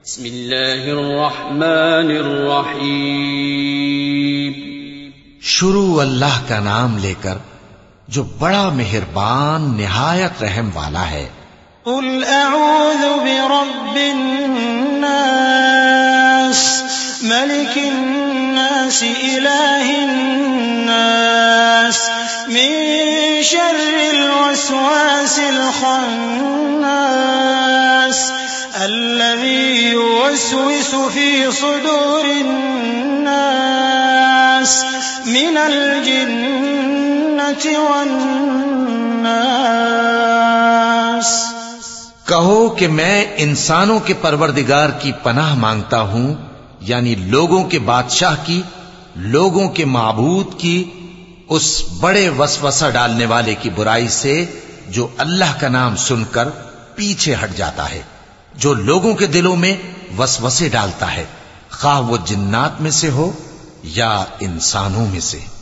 بسم اللہ الرحمن الرحیم شروع اللہ کا نام لے کر جو بڑا مہربان نہایت رحم والا ہے۔ قل اعوذ برب الناس ملک الناس الہ الناس من شر الوسواس الخناس الذي يوسوس في صدور الناس من الجنة والناس۔ کہو کہ میں انسانوں کے پروردگار کی پناہ مانگتا ہوں، یعنی لوگوں کے بادشاہ کی، لوگوں کے معبود کی، اس بڑے وسوسہ ڈالنے والے کی برائی سے جو اللہ کا نام سن کر پیچھے ہٹ جاتا ہے، جو لوگوں کے دلوں میں وسوسے ڈالتا ہے، خواہ وہ جنات میں سے ہو یا انسانوں میں سے۔